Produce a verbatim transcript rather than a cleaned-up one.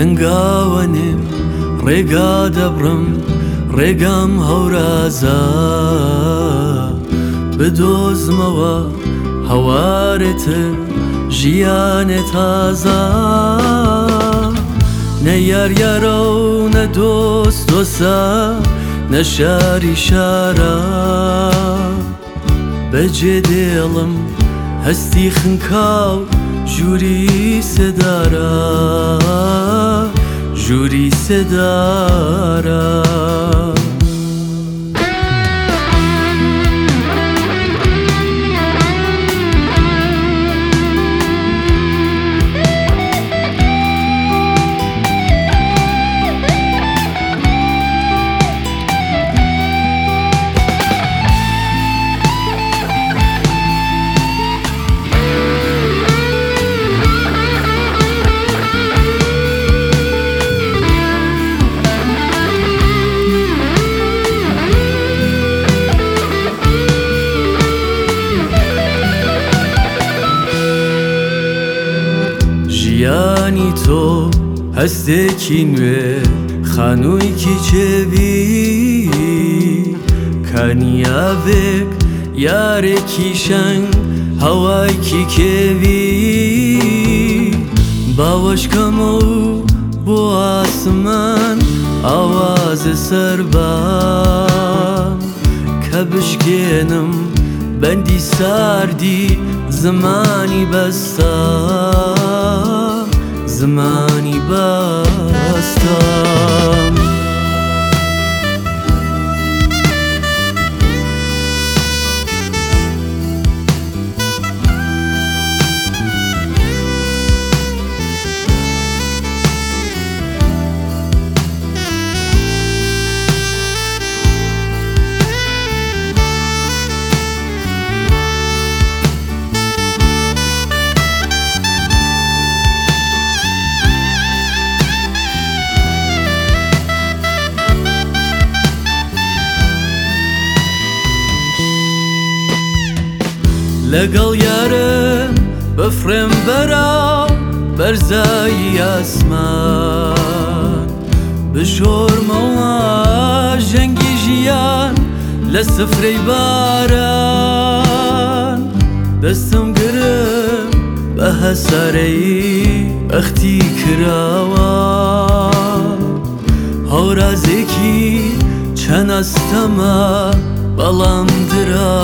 دەنگاوەنێم ڕێگا دەبڕم ڕێگام هەورازە بدۆزمەوە هەوارێتر ژیانێ تازە نە یار یارە و نە دۆست دۆسە نە شاری شارە بەجێ دێڵم هەستی خنکاو ژووری سێدارە ژووری سێدارە ژیانی تۆ هەستێکی نوێ خانوویکی چێوی کانیاوێک یارێکی شەنگ هەوایکی کێوی باوەشکەمە و بۆ ئاسمان ئاوازە سەربام کە بشکێنم بەندی ساردی زمانی بەستە زمانی بەستە لەگەڵ یارم بەفرێم بەراو بەرزایی ئاسمان بشۆرمەوە ژەنگی ژیان لە سفرەی باران دەستم گرم بە هەسارەی بەختی کراوە هەورازێکی چەند ئەستەمە بەڵام درا